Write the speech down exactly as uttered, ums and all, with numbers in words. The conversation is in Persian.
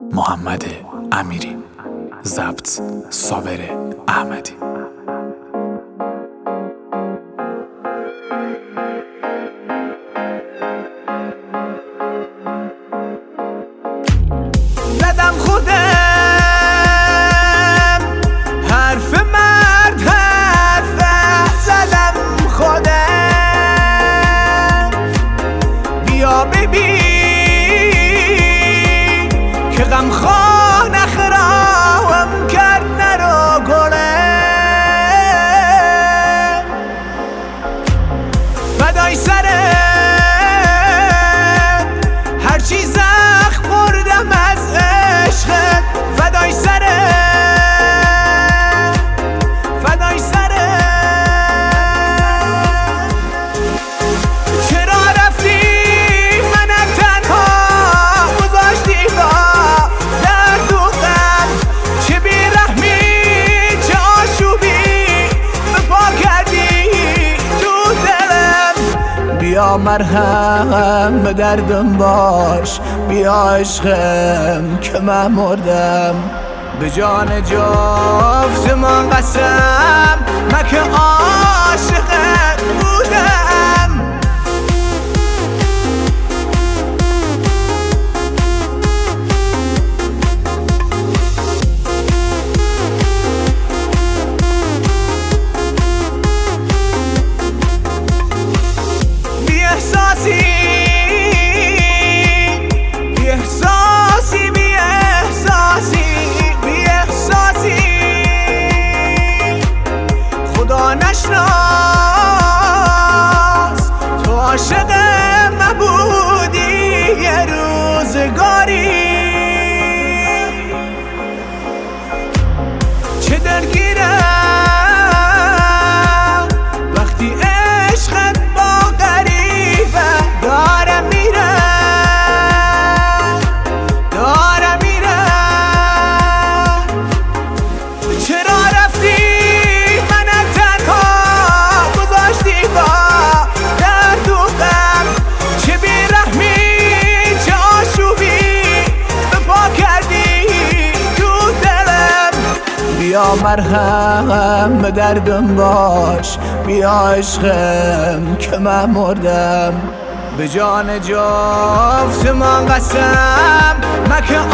محمد امیری، ضبط صابر احمدی. زدم خودم حرف مرد حرفه، زدم خودم بیا ببین که غمخواه نخراهم کرد نرو گله. فدای سره هرچی زخم خوردم از عشقت، فدای سره فدای سره. چرا رفتی من تنها گذاشتی با درد و غم، چه بیرحمی چه آشوبی به پا کردی تو دلم. بیا مرهم به دردم باش، بیا عشقم که من مردم. به جان جفت من قسم من که عاشقت بودم. بی احساسی بی احساسی بی احساسی بی احساسی خدا نشناس تو عاشق من بودی یه روزگاری. چه دلگیرم وقتی عشقت با غریبه دارم میرم دارم میرم. چرا رفتی من تنها گذاشتی با درد و غم، چه بیرحمی چه آشوبی به پا کردی تو دلم. بیا مرهم به دردم باش، بیا عشقم که من مردم. به جان جفت من قسم من که